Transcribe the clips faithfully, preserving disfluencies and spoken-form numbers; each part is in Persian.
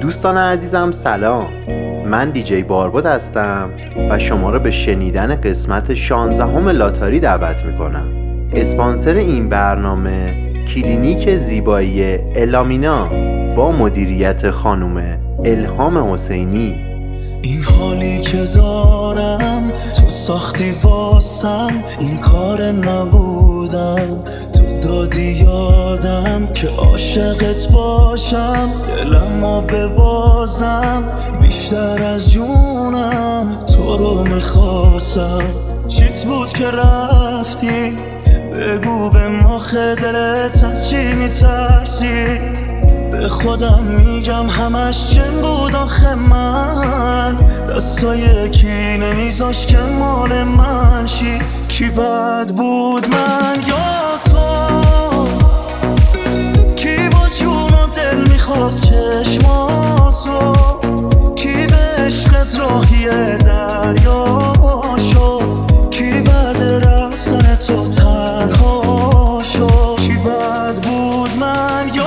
دوستان عزیزم سلام، من دیجی باربد هستم و شما را به شنیدن قسمت شانزدهم لاتاری دعوت میکنم. اسپانسر این برنامه کلینیک زیبایی الامینا با مدیریت خانم الهام حسینی. این حالی که دارم تو ساختی واسم، این کار نبودم تو دادی یادم که عاشقت باشم، دلمو ببازم بیشتر از جونم، تو رو میخواستم. چیت بود که رفتی؟ بگو به مخ دلت از چی میترسید؟ به خودم میگم همش چن بود آخه من، دستای کی نمیذاش که مال من شی. کی بد بود من یا تو؟ کی با جون و دل میخواست چشماتو؟ کی به عشقت راهی دریا شد؟ کی بعد رفتن تو تنها شد؟ کی بد بود من یا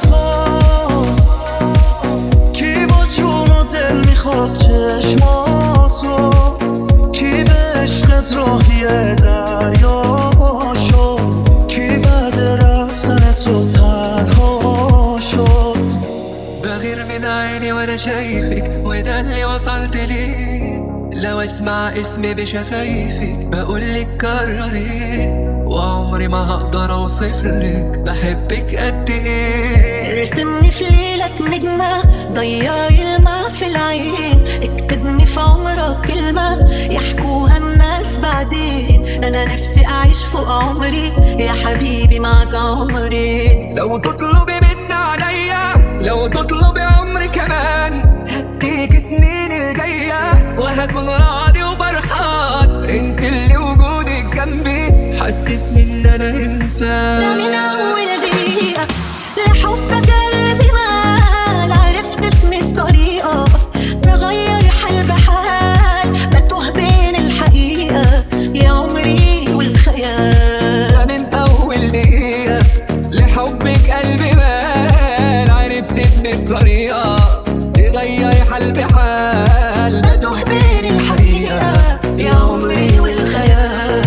چشماتو؟ کی به عشقت راهی دریا شد؟ کی بعد رفتن تو تنها شد؟ بغير من عيني وانا شايفك، وده اللي وصلت ليه. لو اسمع اسمي بشفايفك بقولك كرري، وعمري ما هقدر اوصفلك بحبك قد ايه. ارسمني في ليلك نجمة، ضيعي الماء في العين، اكتبني في عمرك كلمة يحكوها الناس بعدين. انا نفسي اعيش فوق عمري يا حبيبي معك عمري. لو تطلبي مني عليا، لو تطلبي عمري كمان، هديك سنين الجاية وهكون راضي وبرحان. انت اللي وجودك جنبي حسسني ان انا انسان. من اول دقيقة لحبك قلبي مال، عرفت في مية طريقة تغير حال بحال، بتوه بين الحقيقة يا عمري والخيال. من اول دقيقة لحبك قلبي مال، عرفت في مية طريقة تغير حال بحال، بتوه بين الحقيقة يا عمري والخيال.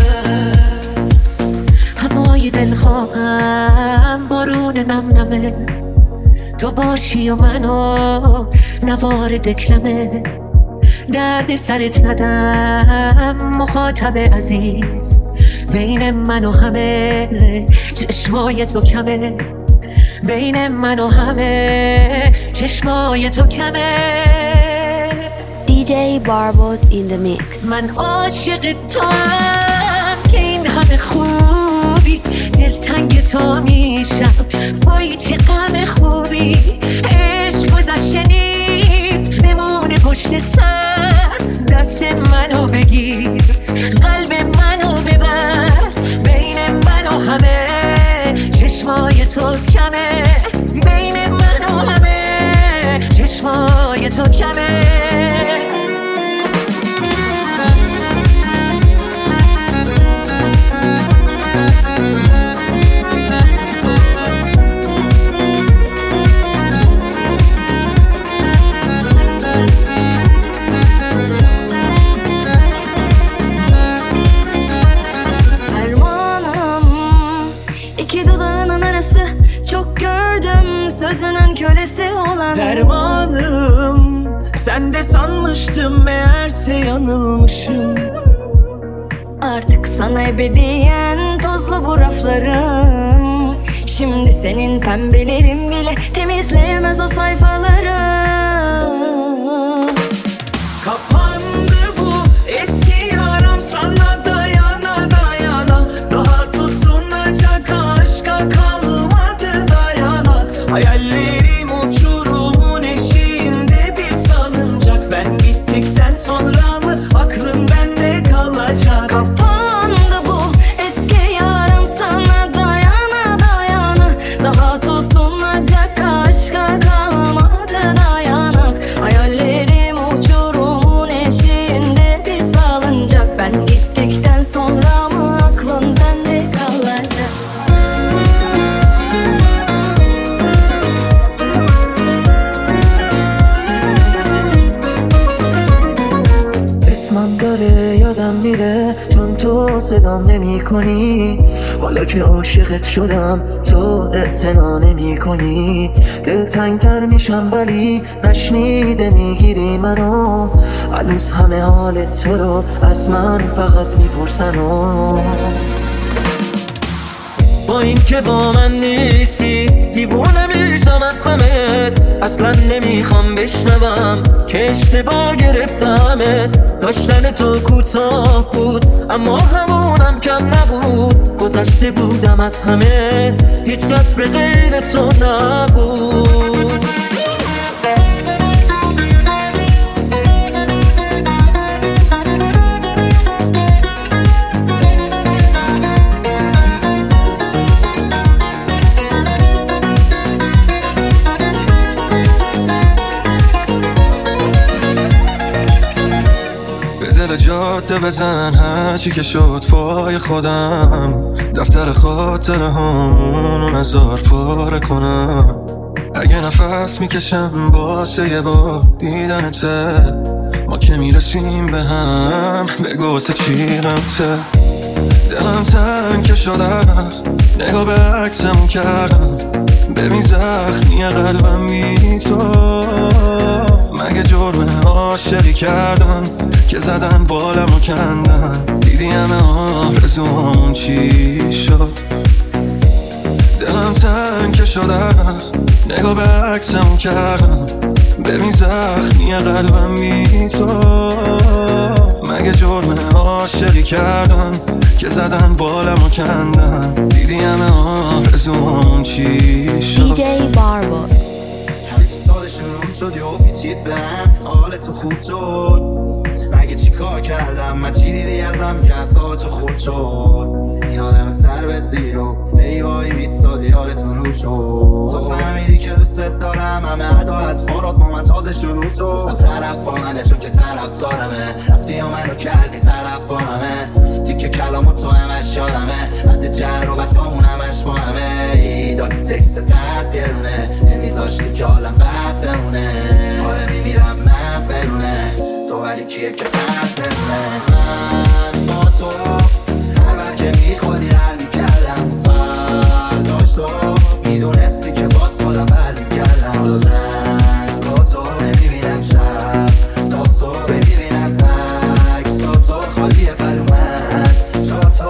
هوای دلخواهم بارون نم نمه، تو باشی و منو نوار دکلمه. درد سرت ندم مخاطب عزیز، بین من و همه چشمای تو کمه. بین من و همه چشمای تو کمه. دیجی باربد in the mix. من عاشق تو هم که این همه خوبی، دلتنگ تو میشم وای چه غم خوبی. عشق گذشته نیست بمونه پشت سر، دست منو بگیر قلب منو ببر. بین من و همه چشمای تو کمه، بین من و همه چشمای تو کمه. Sözünün kölesi olan dermanım, sen de sanmıştım meğerse yanılmışım. Artık sana ebediyen tozlu bu raflarım. Şimdi senin pembelerin bile temizleyemez o sayfaları. Kapandı bu eski yaram, sana dayana dayana, daha tutunacak aşka kalmadı dayanak. Hayallerim uçurumun eşiğinde bir salıncak, ben gittikten sonra mı aklım bende kalacak? Kapandı bu eski yaram, sana dayana dayana, daha tutunacak aşka kalmadı dayanak. صدام نمی کنی. حالا که عاشقت شدم تو اعتنا نمی کنی. دلتنگ تر میشم ولی نشنیده میگیری منو. هنوز همه حال تو رو از من فقط میپرسن و با این که با من نیستی دیوونه میشم از غمت. اصلا نمیخوام بشنوم که اشتباه گرفتمه. داشتن تو کوتاه بود اما همونم کم نبود. گذشته بودم از همه هیچ کس به غیر تو نبود. جاده بزن هرچی که شد پای خودم. دفتر خاطره همونو نزار پاره کنم. اگه نفس میکشم واسه یه بار دیدنته. ما که میرسیم به هم بگو سه چیرمته. دلم تنگ شده نگاه به عکسمون کردم. ببین زخمی قلبم بی تو. مگه جرم عاشقی کردن که زدن بالمو کندن. دیدی همه آرزومون چی شد. دلم تنگ شده نگاه به عکسمون کردم. ببین زخمی قلبم بی تو. مگه جرم عاشقی کردن که زدن بالمو کندن. دیدی همه آرزومون چی شد. دیجی باربو همه چی ساده شروع شد یا پیچید به هم. حال تو خوب شد مگه چی کار کردم من؟ چی دیدی ازم که اصاب تو خود شد؟ این آدم سر به زیر و ایوایی بیستادی یارتون رو شد. تو فهمیدی که دوست دارم همه عدا اطفارات با من تازه شروع شد. گفتم طرف منه چون که طرف دارمه. رفتی و منو کردی طرف همه. تیکه کلامو تو همش یادمه. حد جر و بسامون همش با همه. دادی تکس قرد گرونه نمیذاشتی که حالم بد بمونه. آره میمیرم من برونه تو ولی کیه که طرف بمونه. من با تو هر وقت که میخوادی حل میکردم. فرداش تو میدونستی که باز خودم بر میکردم. حالا زنگ با تو نمیبینم شب تا صبح میبینم عکس تو خالیه برو من جا تو.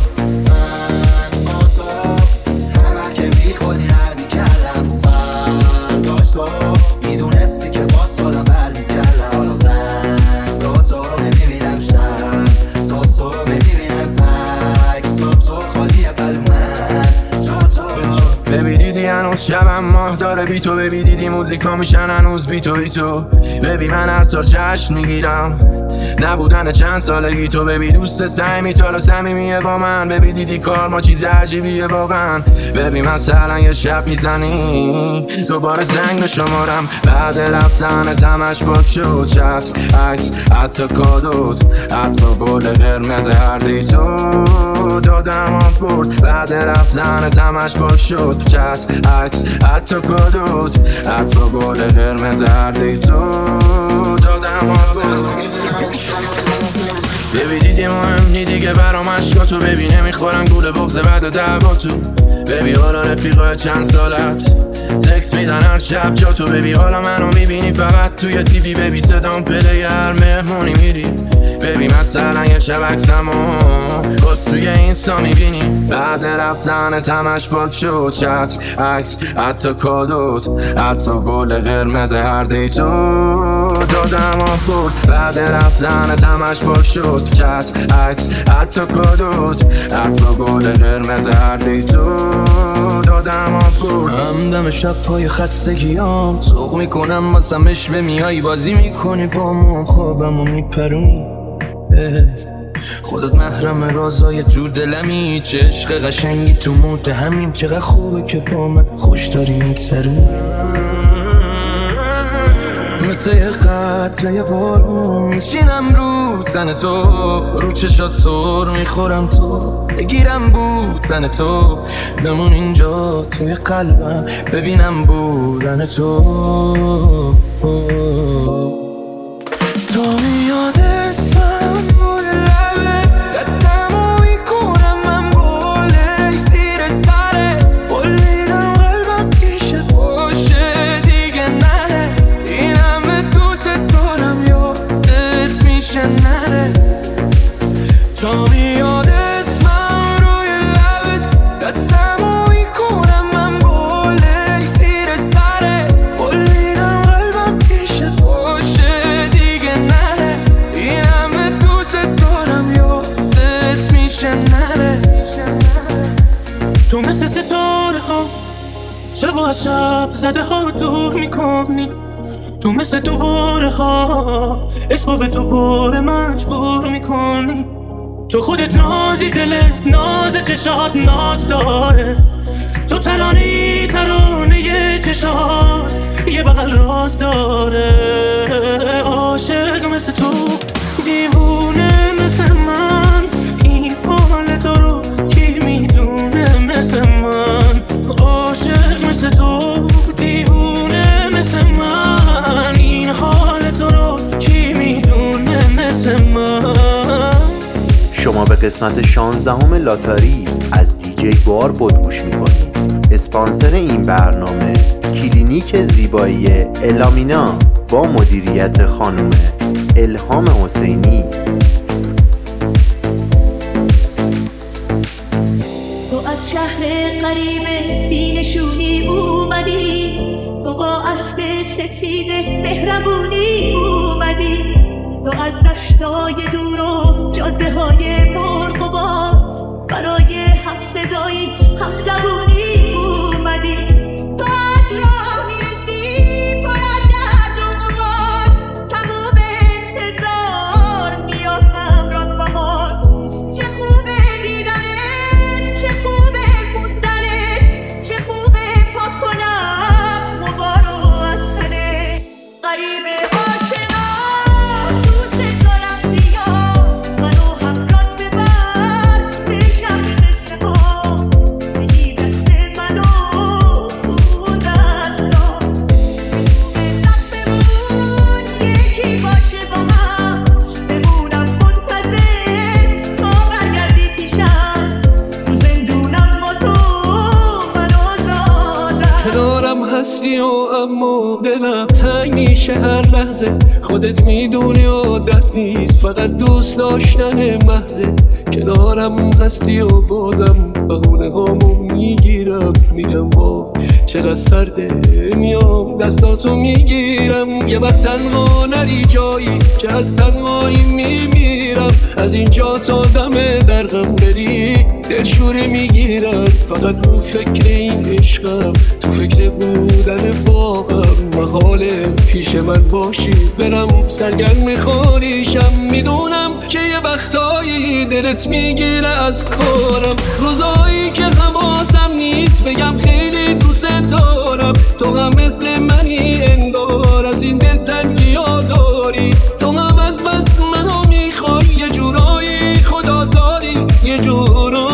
من با تو هر وقت که میخوادی حل میکردم. فرداش تو میدونستی که باز خودم بر میکردم. حالا زنگ با تو نمیبینم شب تا صبح میبینم عکس تو خالیه برو من جا تو. ببی دیدی هنوز شبم ماه داره بی تو. ببی دیدی موزیکا میشن هنوز بی تو بی تو. ببی من هر سال جشن میگیرم نبودن چند سالگی تو. ببی دوست سعی تو صمیمیه با من. ببی دیدی کار ما چیز عجیبیه واقعا. ببی مثلا یه شب میزنی دوباره زنگ به شمارم. بعد رفتن تمش پاک شد چت عکس حتی کادوت حتی گل قرمز هر دی تو دادم آف برد. بعد رفتن تمش پاک شد چت عکس حتی کادوت حتی گل قرمز هر دی تو دادم آف برد. ببی دیدی مهم نیدی که برام عشقا تو. ببی نمیخورم گول بغض بعد دعوا تو. ببی حالا رفیقای چند سالت تکس میدن هر شب جا تو. ببی حالا منو میبینی فقط توی تیوی. ببی صدام پلی هر مهمونی میری. ببی مثلا یه شب عکسمو باز توی اینستا میبینی. بعد رفتن تمش پاک شد چت عکس حتی کادوت حتی گل قرمز هر دی تو دادم آف برد. بعد رفتن تمش پاک شد چت عکس حتی کادوت حتی گل قرمز هر دی تو دادم آف برد. همدم شب پای خستگیام سوق میکنم واسه مشوه میای بازی میکنی با مام خوابمو میپرونی. خودت محرم رازای تو دلمی. چه عشق قشنگی تو موت همین. چقدر خوبه که با من خوش داری میگذرونی. مثل یه قطره یه بارون میشینم رو تن تو. رو چشات سر میخورم تو. بگیرم بود تن تو. بمون اینجا توی قلبم ببینم بودن تو. تو میاد اسمم روی لبت دستمو از شب زده ها دور میکنی، تو مثل دوباره ها عشقو به دوباره مجبور میکنی. تو خودت نازی، دل ناز چشات ناز داره، تو ترانه ترانه یه چشات یه بغل راز داره. عاشق مثل تو، دیوونه مثل من، این حال تو رو کی میدونه مثل من. عاشق مثل تو، دیوونه مثل من، این حال تو رو کی میدونه مثل من. شما به قسمت شانزدهم لاتاری از دیجی باربد گوش میکنید. اسپانسر این برنامه کلینیک زیبایی الامینا با مدیریت خانم الهام حسینی. تو از شهر غریب بینشونی اومدی، تو با اسب سفید مهربونی اومدی، تو از دشتای دور و جاده های برق و باد برای هم صدایی هم زبونی اومدی. تو از راه میرسی پر از درد و غبار، تموم انتظار میاد همراه بهار. چه خوبه دیدنت، چه خوبه موندنت، چه خوبه پاک کنم غبارو از تنت. غریبه آشنا دوست دارم بیا، منو همراهت ببر به شهر قصه ها. بگی دست منو تو دستا، لذت بمون یکی باشه با هم، بمونم منتظر تا برگردی پیشم. تو زندونم با تو من آزادم. کنارم هستی و اما دلم تنگ میشه هر لحظه، خودت میدونی عادت نیست فقط دوست داشتن محضه. کنارم هستی و بازم بهونه هامو میگیرم، میگم وا چقدر سرده، میام دستاتو میگیرم. یه وقت تنها نری جایی که از تنهایی میمیرم، از اینجا تا دم در غم بری دلشوره میگیرم. فقط رو فکر این عشقم، تو فکر بودن باهم، محاله پیش من باشی برم سرگرم خاریشم. میدونم که یه وقتایی دلت میگیره از کارم، روزایی که حواسم نیست بگم خیلی دوست دارم. تو هم مثل منی انگار از این دل تنگی ها داری، تو هم از بس منو میخوای یه جورایی خدازاری، یه جورایی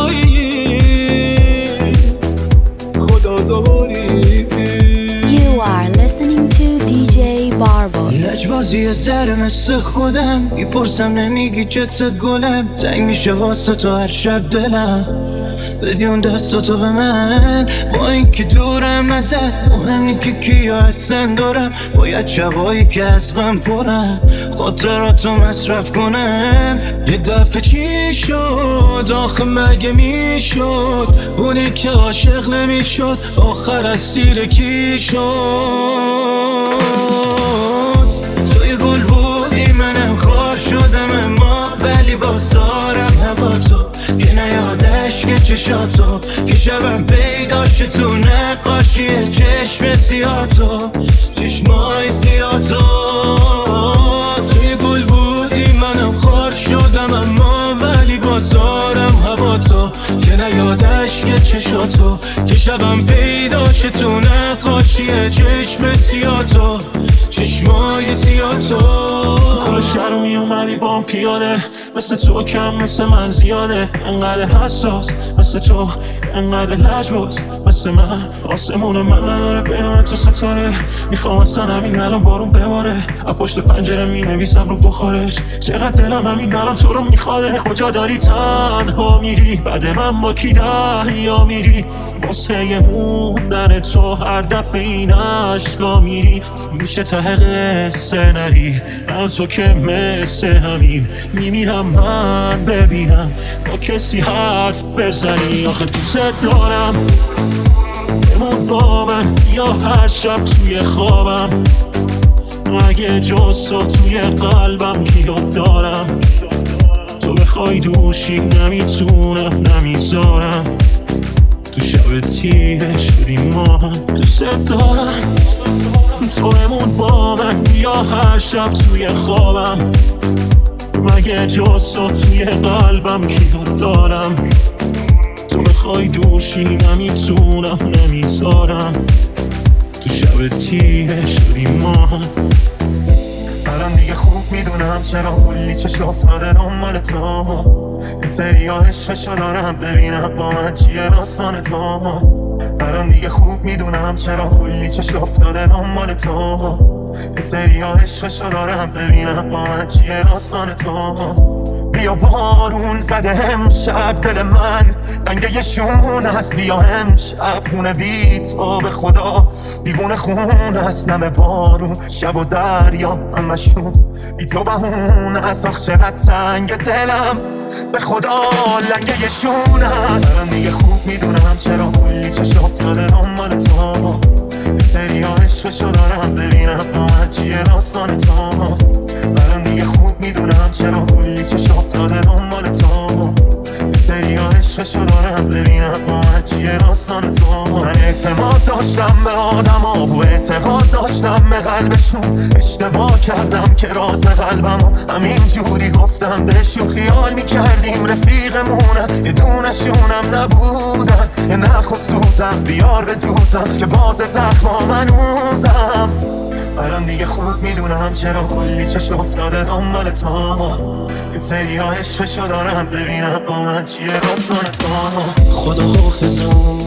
خدازاری. You are listening to دی جی Barbo. لجبازی سر مثل خودم، میپرسم نمیگی چته گلم، تنگ میشه واسه تو هر شب دلم. بدی اون دستاتو به من، با این که دورم ازت، مهم نی که کیا هستن دارم. باید شبایی که از غم پرم خاطراتو مصرف کنم. یه دفعه چی شد آخه مگه میشد، اونی که عاشق نمیشد آخر از سیر کی شد. توی گل بودی منم خار شدم، اما ولی باز دارم هوا تو که نیادش که چشاتو، که شبم پیداشه تو نقاشی چشم سیاتو، چشمای سیاتو. توی گل بودی منم خار شدم، اما ولی باز دارم هوا تو که نیادش که چشاتو، که شبم پیداشه تو نقاشی چشم سیاتو، چشمای سیاتو. کل شهر رو میومدی با هم پیاده، مثل تو کم مثل من زیاده. انقدر حساس مثل تو، انقدر لجباز مثل من. آسمون من نداره بینونه تو ستاره، میخوام اصلا همین الان بارون بباره. از پشت پنجره مینویسم رو بخارش، چقدر دلم همین الان تو رو میخواده. کجا داری تنها میری، بعد من با کی دریا میری، واسه موندن تو هر دفعه این عشقا میری. میشه ته قصه نری، من تو که مثل همین میمیرم من ببینم با کسی حرف بزنی. آخه دوست دارم بمون با من، یا هر شب توی خوابم اگه جز تو توی قلبم کیو دارم. تو بخوای دوشی نمیتونم نمیذارم، تو شب تیره شدیم ما هم. دوست دارم تو بمون با من، بیا هر شب توی خوابم، مگه جز تو توی قلبم کیو دارم. تو بخوای دوشی نمیتونم نمیذارم. تو شب تیره شدیم ما هم. الان دیگه خوب میدونم چرا کلی چشم افتاده دنبال تو. این سری ها عشقشو دارم ببینم با من چیه داستان تو. الان دیگه خوب میدونم چرا کلی چشم افتاده دنبال تو. این سری ها عشقشو دارم ببینم با من چیه داستان تو. بیا بارون زده امشب دل من رنگ یه شون هست. بیا امشب خونه بی تو به خدا دیوونه خون هست. نم بارون شب و دریا همشون بی تو بهون هست. آخ چقدر تنگ دلم به خدا لنگ یه شون هست. الان دیگه خوب میدونم چرا کلی چشم افتاده دنبال تو. یه سری ها عشقشو دارم ببینم با من چیه داستان تو. الان دیگه خوب میدونم چرا کلی چشم افتاده دنبال تو. یه سری ها عشقشو دارم ببینم با من چیه داستان تو. من اعتماد داشتم به آدم ها و اعتقاد داشتم به قلبشون. اشتباه کردم که راز قلبم همین جوری گفتم بهشون. خیال میکردیم رفیقمونن یه دونشونم نبودن. یه نخ و سوزم بیار به دوزم که باز زخما منوزم. الان دیگه خوب میدونم چرا کلی چشم افتاده دنبال تو. یه سری ها عشقشو دارم ببینم با من چیه داستان تو. خدا حافظم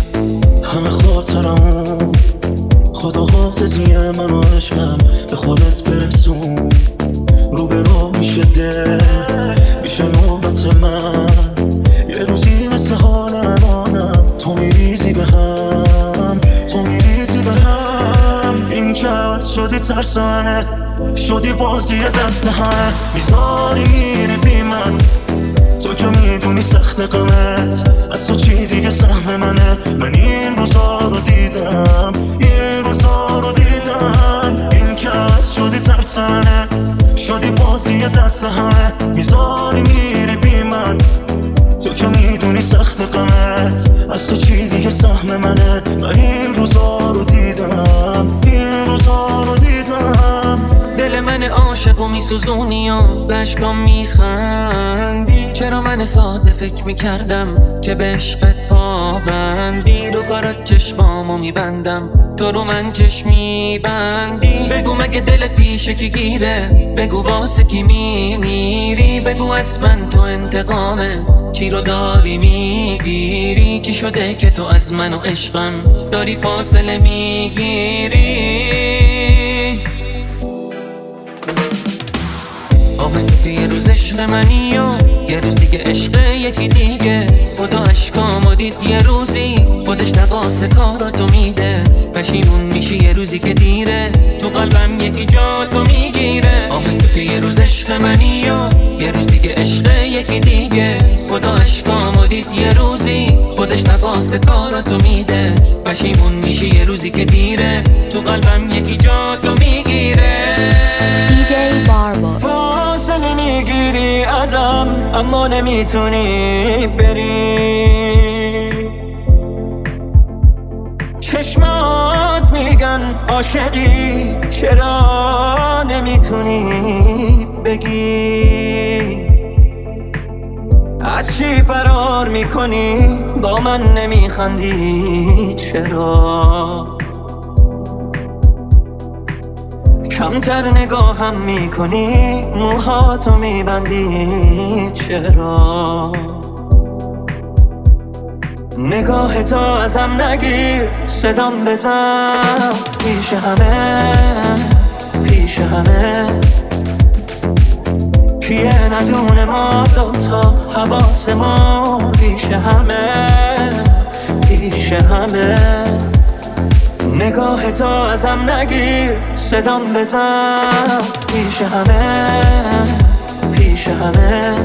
همه خاطرمون. خدا حافظی من و عشقم به خودت برسون. رو به رو میشه دل میشه نوبت من. یه روزی مثل حال الانم تو میریزی به هم. تو میریزی به هم. این که عوض شدی ترسانه شدی بازی دست همه. میذاری میری بی من تو که میدونی سخت قمت از تو چی دیگه سهم منه. من این روزا رو دیدم این روزا رو دیدم. این که عوض شدی ترسانه شدی بازی دست همه. میذاری میری بی من تو که میدونی سخت قمت از تو چی دیگه سهم منه. من این روزا رو دیدم این روزا رو دیدم. دل من عاشق و میسوزونی و بشکام میخندی. چرا من ساده فکر میکردم که به عشقت پابندی. رو کارات چشمامو میبندم تو رو من چشم میبندی. بگو مگه دلت پیشه کی گیره. بگو واسه کی میمیری. بگو از من تو انتقامه چی رو داری میگیری. چی شده که تو از من و عشقم داری فاصله میگیری. آمد که یه روز عشق منی و یه روز دیگه عشق یکی دیگه. خدا عشقامو دید یه روزی خودش نقاس کاراتو میده. پشیمون میشی یه روزی که دیره تو قلبم یکی جا تو میگیره. آمد که یه روز عشق منی و یه روز دیگه عشق یکی دیگه. خدا عشقامو دید یه روزی خودش نقاس کاراتو میده. پشیمون میشی یه روزی که دیره تو قلبم یکی جا تو میگیره. دیجی باربو فاصله میگیری ازم اما نمیتونی بری. چشمات میگن عاشقی چرا نمیتونی بگی. از چی فرار میکنی با من نمیخندی چرا. کمتر نگاهم میکنی موهاتو میبندی چرا. نگاه تو ازم نگیر صدام بزن پیش همه پیش همه. کیه ندونه ما دوتا حواسمون پیش همه پیش همه. نگاه تو ازم نگیر صدام بزن پیش همه پیش همه.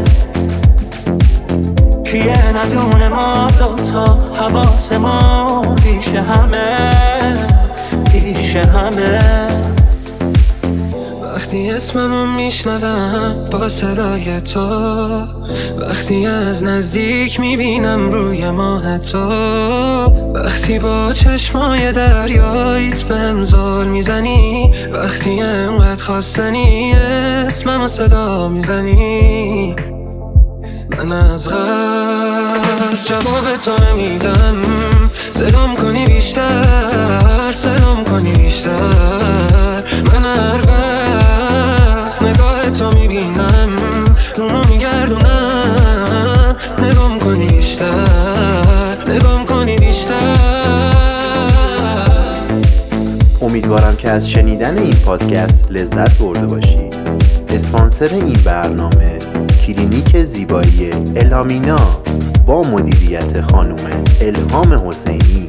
کیه ندونه ما دوتا حواسمون پیش همه پیش همه. وقتی اسممو میشنوم با صدای تو، وقتی از نزدیک میبینم روی ماه تو، وقتی با چشمای دریاییت بهم زل میزنی، وقتی انقدر خواستنی اسممو صدا میزنی، من از غصب جواب تو میدم. سلام کنی بیشتر، سلام کنی بیشتر، من هر وقت نگاه تو میبینم رومو میگردونم، نگام کنی بیشتر، نگام کنی بیشتر. امیدوارم که از شنیدن این پادکست لذت برده باشید. اسپانسر این برنامه کلینیک زیبایی الامینا با مدیریت خانم الهام حسینی.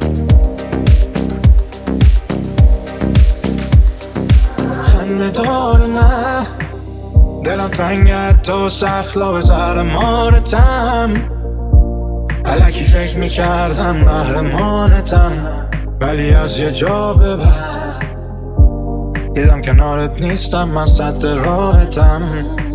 خنده داره نه دلم تنگت تو سخلا به زهر مارتم، الکی فکر میکردم محرمانتم، ولی از یه جا به بعد دیدم کنارت نیستم، من صد راحتم.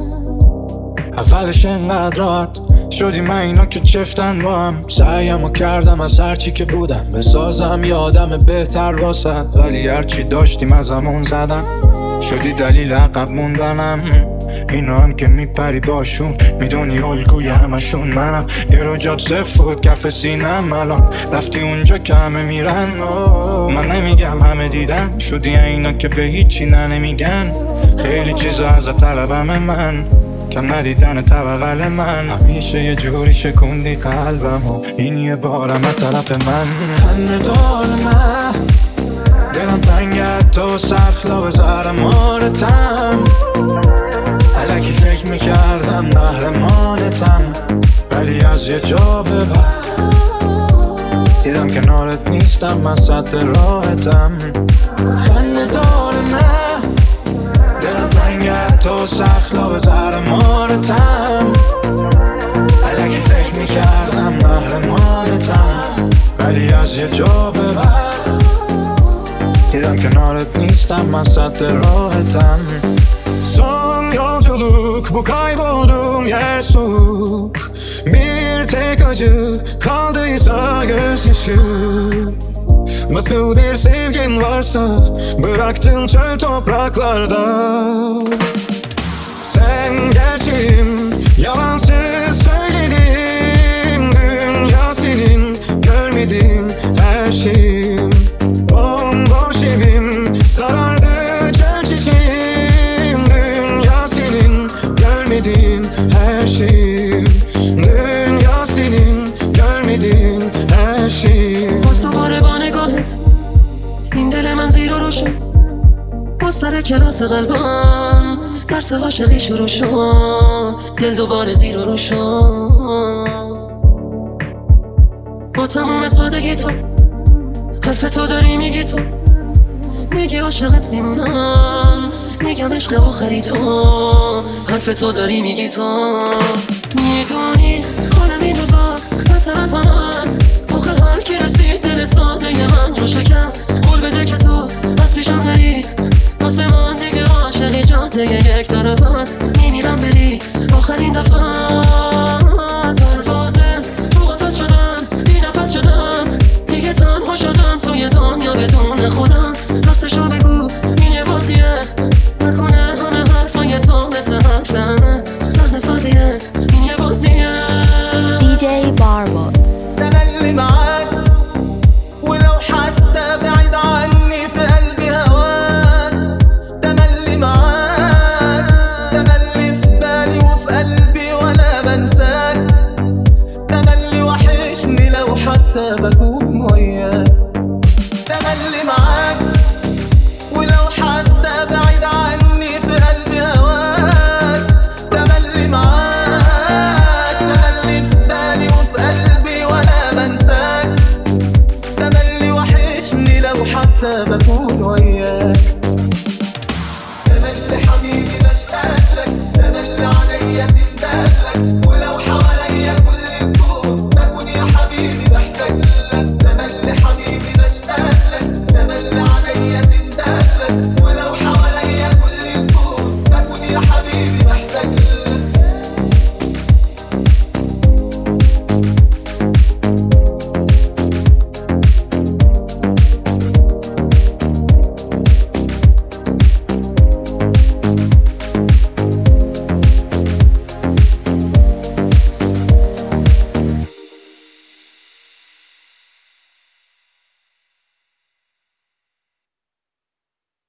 اولش انقدر راحت شدی من اینا که چفتن با هم، سعیمو کردم از هرچی که بودم بسازم یادم بهتر واسد، ولی هرچی داشتیم از همون زدم، شدی دلیل عقب موندنم. اینا هم که میپری باشون میدونی الگوی همشون منم، یه رو جاد سفود کف سینم، الان رفتی اونجا که همه میرن. من نمیگم همه دیدن، شدی اینا که به هیچی نه نمیگن، خیلی چیزا از طلبم من، کم ندیدن طبقل من، همیشه یه جوری شکوندی قلبم و این یه بارم از طرف من. خنده داره من دلم تنگت تو سخلا به زهر مارتم، الکی فکر میکردم محرمانتم، ولی از یه جا به بعد دیدم کنارت نیستم، من صد راحتم. خنده داره من دلم تنگت تو سخلا به زهر مارتم، الکی فکر میکردم محرمانتم، ولی از یه جا به بعد دیدم کنارت نیستم، ben satırrohetem. Son yolculuk bu kaybolduğum yer soğuk, bir tek acı kaldıysa gözyaşı. Nasıl bir sevgin varsa bıraktın çöl topraklarda. Sen gerçeğim, yalansız söyledim. Dünya senin, görmedim her şeyim. Bomboş evim, sarardı çöl çiçeğim. Dünya senin, görmedim her şeyim. Dünya senin, görmedim her şeyim. باز دوباره با نگاهت این دل من زیر و رو شد، باز سر کلاس قلبم درس عاشقی شروع شد، دل دوباره زیر و رو شد. با تموم سادگی تو حرف تو داری میگی، تو میگی عاشقت میمونم، میگم عشق آخری تو، حرف تو داری میگی، تو میدونی حالم این روزا بدتر از آن است. آخه هر کی رسید دل ساده من رو شکست، قول بده که تو از پیشم داری، واسه من دیگه عاشقی جاده یک طرف است. میمیرم بری آخرین دفعه